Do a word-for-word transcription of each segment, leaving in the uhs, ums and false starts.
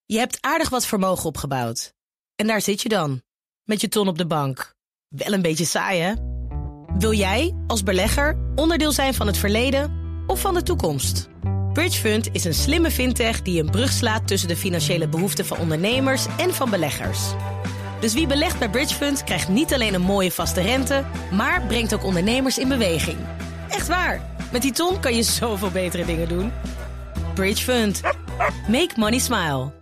Je hebt aardig wat vermogen opgebouwd. En daar zit je dan, met je ton op de bank. Wel een beetje saai, hè? Wil jij, als belegger, onderdeel zijn van het verleden of van de toekomst? Bridgefund is een slimme fintech die een brug slaat tussen de financiële behoeften van ondernemers en van beleggers. Dus wie belegt bij Bridgefund krijgt niet alleen een mooie vaste rente, maar brengt ook ondernemers in beweging. Echt waar, met die ton kan je zoveel betere dingen doen. Bridgefund. Make money smile.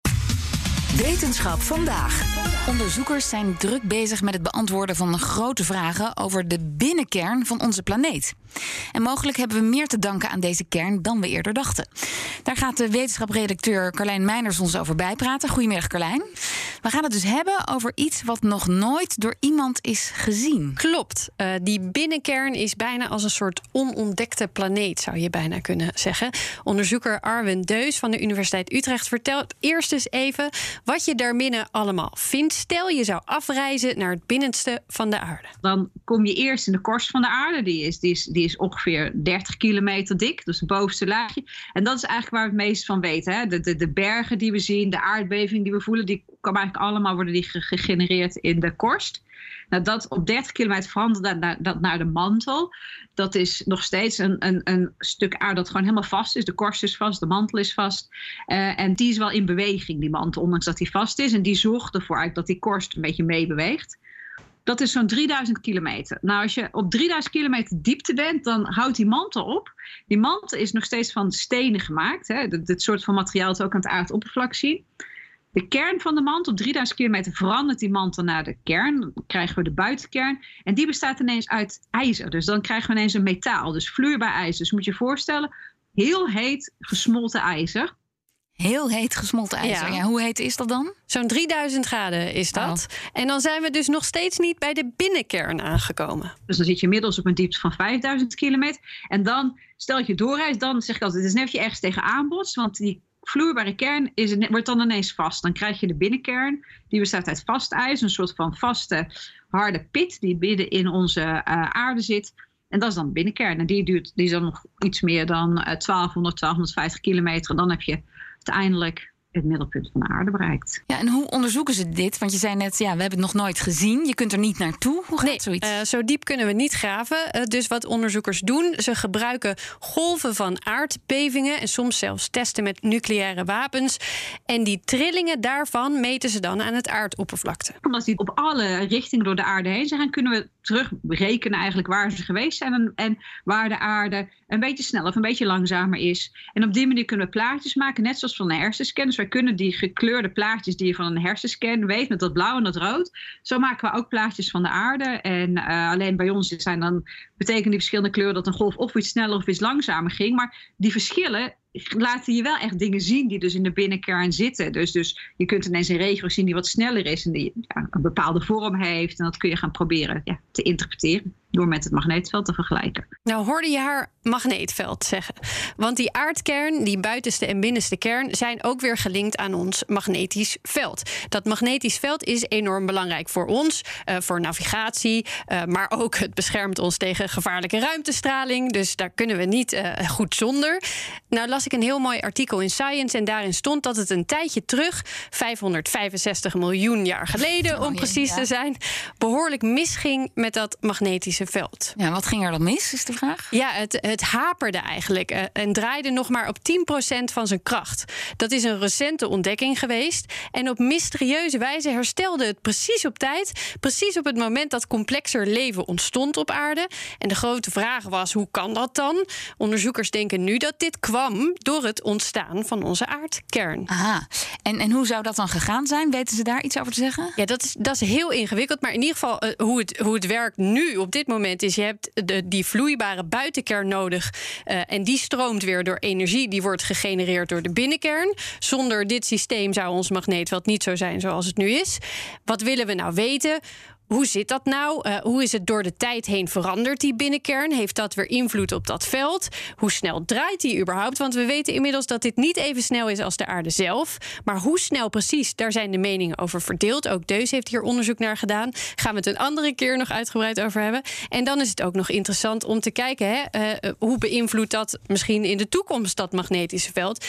Wetenschap vandaag. Onderzoekers zijn druk bezig met het beantwoorden van grote vragen over de binnenkern van onze planeet. En mogelijk hebben we meer te danken aan deze kern dan we eerder dachten. Daar gaat de wetenschapredacteur Carlijn Meiners ons over bijpraten. Goedemiddag, Carlijn. We gaan het dus hebben over iets wat nog nooit door iemand is gezien. Klopt. Uh, die binnenkern is bijna als een soort onontdekte planeet, zou je bijna kunnen zeggen. Onderzoeker Arwen Deus van de Universiteit Utrecht vertelt eerst eens even wat je daarbinnen allemaal vindt. Stel je zou afreizen naar het binnenste van de aarde. Dan kom je eerst in de korst van de aarde. Die is, die is, die is ongeveer dertig kilometer dik, dus het bovenste laagje. En dat is eigenlijk waar we het meest van weten. Hè? De, de, de bergen die we zien, de aardbeving die we voelen, die kan eigenlijk allemaal worden die gegenereerd in de korst. Nou, dat op dertig kilometer verandert dat, dat naar de mantel. Dat is nog steeds een, een, een stuk aarde dat gewoon helemaal vast is. De korst is vast, de mantel is vast. Uh, en die is wel in beweging, die mantel, ondanks dat die vast is. En die zorgt ervoor eigenlijk dat die korst een beetje meebeweegt. Dat is zo'n drieduizend kilometer. Nou, als je op drieduizend kilometer diepte bent, dan houdt die mantel op. Die mantel is nog steeds van stenen gemaakt. Hè? Dit soort van materiaal dat we ook aan het aardoppervlak zien. De kern van de mantel, op drieduizend kilometer verandert die mantel naar de kern. Dan krijgen we de buitenkern. En die bestaat ineens uit ijzer. Dus dan krijgen we ineens een metaal. Dus vloeibaar ijzer. Dus moet je je voorstellen, heel heet gesmolten ijzer. Heel heet gesmolten ijzer. Ja. Ja, hoe heet is dat dan? Zo'n drieduizend graden is dat. Oh. En dan zijn we dus nog steeds niet bij de binnenkern aangekomen. Dus dan zit je inmiddels op een diepte van vijfduizend kilometer. En dan, stel dat je doorreist, dan zeg ik altijd, het is net of je ergens tegenaan botst. Want die vloeibare kern is, wordt dan ineens vast. Dan krijg je de binnenkern. Die bestaat uit vast ijzer. Een soort van vaste, harde pit die midden in onze uh, aarde zit. En dat is dan de binnenkern. En die, duurt, die is dan nog iets meer dan uh, twaalfhonderd, twaalfhonderdvijftig kilometer. En dan heb je uiteindelijk het middelpunt van de aarde bereikt. Ja, en hoe onderzoeken ze dit? Want je zei net, ja, we hebben het nog nooit gezien. Je kunt er niet naartoe. Hoe gaat nee, zoiets? Uh, zo diep kunnen we niet graven. Uh, dus wat onderzoekers doen, ze gebruiken golven van aardbevingen en soms zelfs testen met nucleaire wapens. En die trillingen daarvan meten ze dan aan het aardoppervlakte. Omdat die op alle richtingen door de aarde heen zijn, kunnen we terugberekenen eigenlijk waar ze geweest zijn en, en waar de aarde een beetje sneller of een beetje langzamer is. En op die manier kunnen we plaatjes maken, net zoals van een hersenscan. Dus wij kunnen die gekleurde plaatjes die je van een hersenscan weet, met dat blauw en dat rood, zo maken we ook plaatjes van de aarde. En uh, alleen bij ons zijn dan, betekenen die verschillende kleuren dat een golf of iets sneller of iets langzamer ging. Maar die verschillen laten je wel echt dingen zien die dus in de binnenkern zitten. Dus, dus je kunt ineens een regio zien die wat sneller is en die ja, een bepaalde vorm heeft. En dat kun je gaan proberen ja, te interpreteren door met het magneetveld te vergelijken. Nou hoorde je haar magneetveld zeggen. Want die aardkern, die buitenste en binnenste kern, zijn ook weer gelinkt aan ons magnetisch veld. Dat magnetisch veld is enorm belangrijk voor ons, uh, voor navigatie, uh, maar ook het beschermt ons tegen gevaarlijke ruimtestraling. Dus daar kunnen we niet uh, goed zonder. Nou las ik een heel mooi artikel in Science en daarin stond dat het een tijdje terug, vijfhonderdvijfenzestig miljoen jaar geleden om precies ja. te zijn, behoorlijk misging met dat magnetische veld. Ja, wat ging er dan mis, is de vraag? Ja, het, het haperde eigenlijk uh, en draaide nog maar op tien procent van zijn kracht. Dat is een recente ontdekking geweest. En op mysterieuze wijze herstelde het precies op tijd, precies op het moment dat complexer leven ontstond op aarde. En de grote vraag was, hoe kan dat dan? Onderzoekers denken nu dat dit kwam door het ontstaan van onze aardkern. Aha. En, en hoe zou dat dan gegaan zijn? Weten ze daar iets over te zeggen? Ja, dat is, dat is heel ingewikkeld. Maar in ieder geval, uh, hoe, het, hoe het werkt nu op dit moment is, je hebt de, die vloeibare buitenkern nodig. Uh, en die stroomt weer door energie. Die wordt gegenereerd door de binnenkern. Zonder dit systeem zou ons magneetveld niet zo zijn zoals het nu is. Wat willen we nou weten? Hoe zit dat nou? Uh, hoe is het door de tijd heen veranderd, die binnenkern? Heeft dat weer invloed op dat veld? Hoe snel draait die überhaupt? Want we weten inmiddels dat dit niet even snel is als de aarde zelf. Maar hoe snel precies, daar zijn de meningen over verdeeld. Ook Deus heeft hier onderzoek naar gedaan. Gaan we het een andere keer nog uitgebreid over hebben. En dan is het ook nog interessant om te kijken, hè, uh, hoe beïnvloedt dat misschien in de toekomst, dat magnetische veld?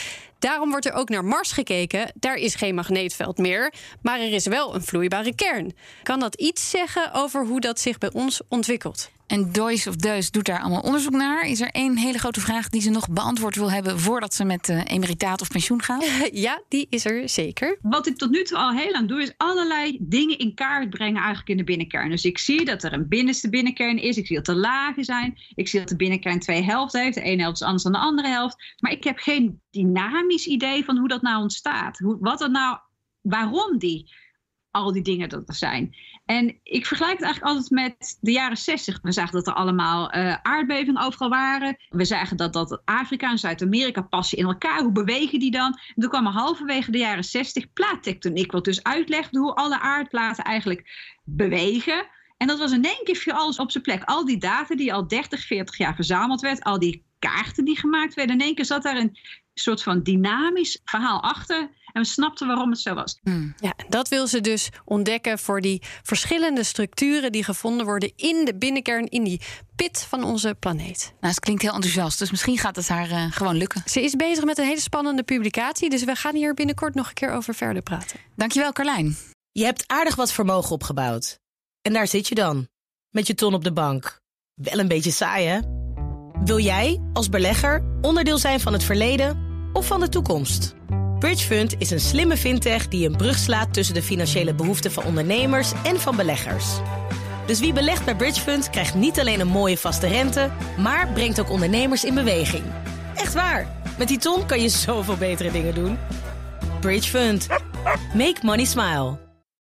Daarom wordt er ook naar Mars gekeken. Daar is geen magneetveld meer, maar er is wel een vloeibare kern. Kan dat iets zeggen over hoe dat zich bij ons ontwikkelt? En Deuys of Deuys doet daar allemaal onderzoek naar. Is er één hele grote vraag die ze nog beantwoord wil hebben voordat ze met uh, emeritaat of pensioen gaat? Ja, die is er zeker. Wat ik tot nu toe al heel lang doe, is allerlei dingen in kaart brengen eigenlijk in de binnenkern. Dus ik zie dat er een binnenste binnenkern is. Ik zie dat er lagen zijn. Ik zie dat de binnenkern twee helften heeft. De ene helft is anders dan de andere helft. Maar ik heb geen dynamisch idee van hoe dat nou ontstaat. Hoe, wat er nou, waarom die, al die dingen dat er zijn. En ik vergelijk het eigenlijk altijd met de jaren zestig. We zagen dat er allemaal uh, aardbevingen overal waren. We zagen dat, dat Afrika en Zuid-Amerika passen in elkaar. Hoe bewegen die dan? En toen kwam er halverwege de jaren zestig plaattectoniek, wat dus uitlegde hoe alle aardplaten eigenlijk bewegen. En dat was in één keer viel alles op zijn plek. Al die data die al dertig, veertig jaar verzameld werd, al die kaarten die gemaakt werden, in één keer zat daar een soort van dynamisch verhaal achter. En we snapten waarom het zo was. Hmm. Ja, dat wil ze dus ontdekken voor die verschillende structuren die gevonden worden in de binnenkern, in die pit van onze planeet. Nou, ze klinkt heel enthousiast, dus misschien gaat het haar uh, gewoon lukken. Ze is bezig met een hele spannende publicatie, dus we gaan hier binnenkort nog een keer over verder praten. Dankjewel, Carlijn. Je hebt aardig wat vermogen opgebouwd. En daar zit je dan, met je ton op de bank. Wel een beetje saai, hè? Wil jij, als belegger, onderdeel zijn van het verleden of van de toekomst? Bridgefund is een slimme fintech die een brug slaat tussen de financiële behoeften van ondernemers en van beleggers. Dus wie belegt bij Bridgefund krijgt niet alleen een mooie vaste rente, maar brengt ook ondernemers in beweging. Echt waar, met die ton kan je zoveel betere dingen doen. Bridgefund. Make money smile.